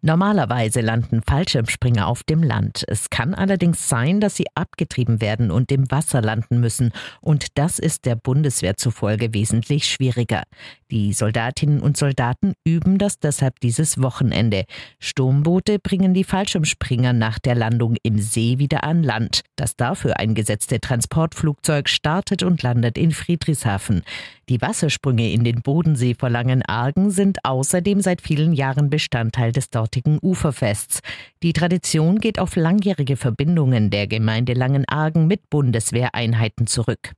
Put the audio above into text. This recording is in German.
Normalerweise landen Fallschirmspringer auf dem Land. Es kann allerdings sein, dass sie abgetrieben werden und im Wasser landen müssen. Und das ist der Bundeswehr zufolge wesentlich schwieriger. Die Soldatinnen und Soldaten üben das deshalb dieses Wochenende. Sturmboote bringen die Fallschirmspringer nach der Landung im See wieder an Land. Das dafür eingesetzte Transportflugzeug startet und landet in Friedrichshafen. Die Wassersprünge in den Bodensee vor Langenargen sind außerdem seit vielen Jahren Bestandteil des dortigen Uferfests. Die Tradition geht auf langjährige Verbindungen der Gemeinde Langenargen mit Bundeswehreinheiten zurück.